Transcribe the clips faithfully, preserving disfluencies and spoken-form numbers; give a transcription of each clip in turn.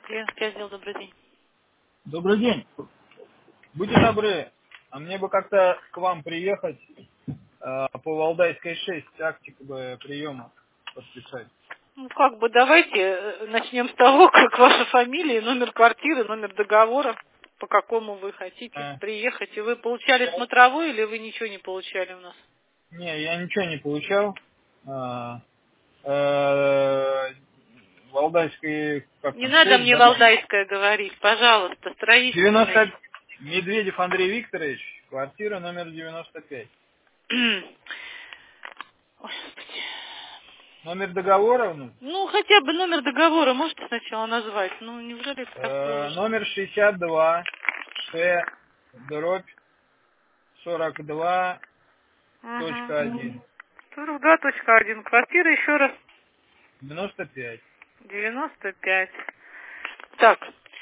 Клиентский отдел, добрый день. Добрый день. Будьте добры, а мне бы как-то к вам приехать э, по Валдайской шесть, тактику бы приема подписать. Ну, как бы давайте э, начнем с того, как ваша фамилия, номер квартиры, номер договора, по какому вы хотите А, приехать. И вы получали смотровой или вы ничего не получали у нас? не, я ничего не получал. А, э, Валдайской, как Не там, надо шесть, мне да? валдайское говорить, пожалуйста, строительный. девяносто Медведев Андрей Викторович, квартира номер девяносто пять. Ой, Господи. Номер договора, ну, Ну, хотя бы номер договора можете сначала назвать? Ну, неужели это так э, сложно? номер шестьдесят два Ш дробь сорок два точка Угу. один. сорок два точка один. Квартира еще раз. девяносто пять. девяносто пять. Так,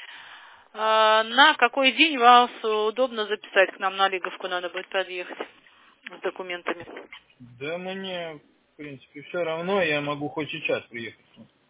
а, на какой день вас удобно записать к нам на Лиговку, надо будет подъехать с документами? Да мне, в принципе, все равно, я могу хоть сейчас приехать.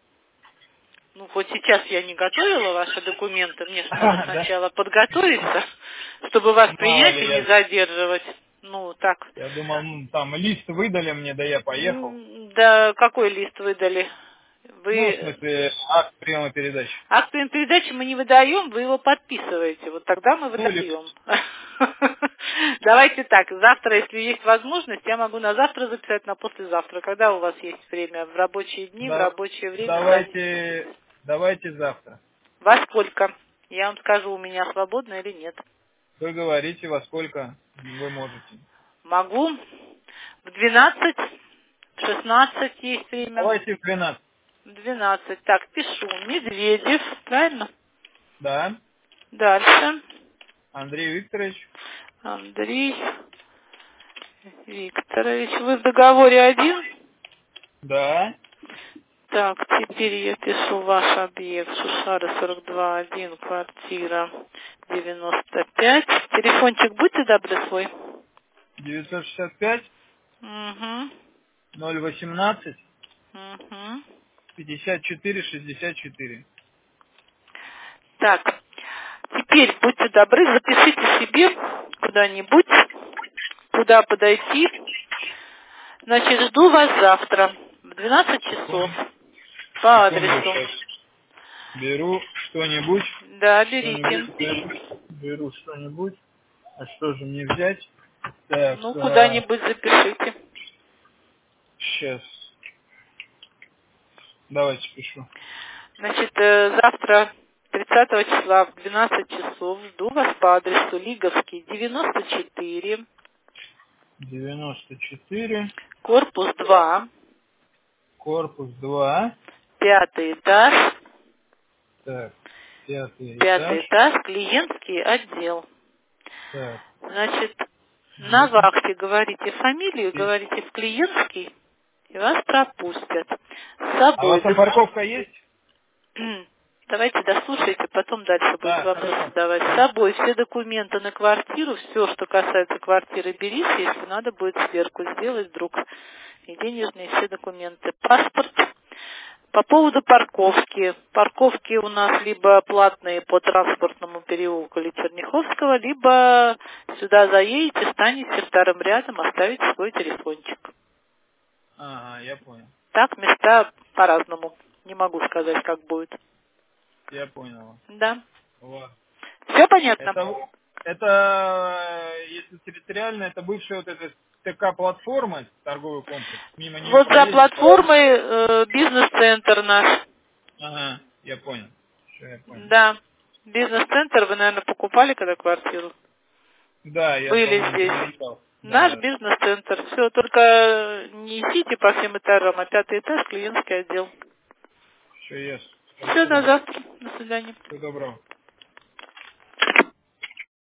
Ну, хоть сейчас я не готовила ваши документы, мне же надо А, да? сначала подготовиться, чтобы вас Мало принять ли, и не я, задерживать. Ну, так. я думал, ну, там лист выдали мне, да я поехал. М, Да какой лист выдали? Ну, в Вы смысле, акт приема передачи. акт передачи мы не выдаем, вы его подписываете. Вот тогда мы Ну, или... выдаем. Давайте так, завтра, если есть возможность, я могу на завтра записать, на послезавтра. Когда у вас есть время? В рабочие дни, в Да, рабочее время давайте, записывайтесь. давайте завтра. Во сколько? Я вам скажу, у меня свободно или нет. Вы говорите, во сколько вы можете. Могу. В двенадцать, в шестнадцать есть время. Давайте в двенадцать. В двенадцать. Так, пишу. Медведев, правильно? Да, Дальше. Андрей Викторович. Андрей Викторович. Вы в договоре один? Да, Так, теперь я пишу ваш объект. Шушара сорок два один, квартира девяносто пять. Телефончик будьте добры свой. девятьсот шестьдесят пять Угу. ноль восемнадцать Угу. пятьдесят четыре шестьдесят четыре. Так, теперь будьте добры, запишите себе куда-нибудь, куда подойти. Значит, жду вас завтра в двенадцать часов Секунду, по секунду, адресу. сейчас беру что-нибудь. Да, берите. Что-нибудь беру, беру что-нибудь. А что же мне взять? Так, Ну, а, куда-нибудь запишите. сейчас. Давайте пишу. Значит, э, завтра, тридцатого числа в двенадцать часов, жду вас по адресу Лиговский, девяносто четыре, девяносто четыре, корпус два, корпус два. пятый этаж, Так, пятый пятый этаж. этаж, клиентский отдел. Так, Значит, на ну-ка. вахте говорите фамилию, И- говорите в клиентский, и вас пропустят. С А у собой. вас там парковка есть? док- Давайте дослушайте, потом дальше будете Да, вопросы хорошо. задавать. С собой все документы на квартиру, все, что касается квартиры, берите, если надо будет сверку сделать вдруг. И денежные все документы. Паспорт. По поводу парковки. Парковки у нас либо платные по транспортному переулку или Черняховского, либо сюда заедете, станете вторым рядом, оставите свой телефончик. Ага, я понял. Так места по-разному. Не могу сказать, как будет. Я понял. Да. Вот. Все понятно? Это, это, э, если территориально, это бывшая вот эта ТК-платформа, торговый комплекс. Мимо нее Вот за проедешь, поворот. платформой э, бизнес-центр наш. Ага, я понял. Все, я понял. Да. Бизнес-центр вы, наверное, покупали когда квартиру? Да, я, Были по-моему, здесь. перелетал. Да, Наш да. бизнес-центр. Все, только не ищите по всем этажам, а пятый этаж, клиентский отдел. Все, ясно. Все, до Спасибо. завтра. До свидания. Всего доброго.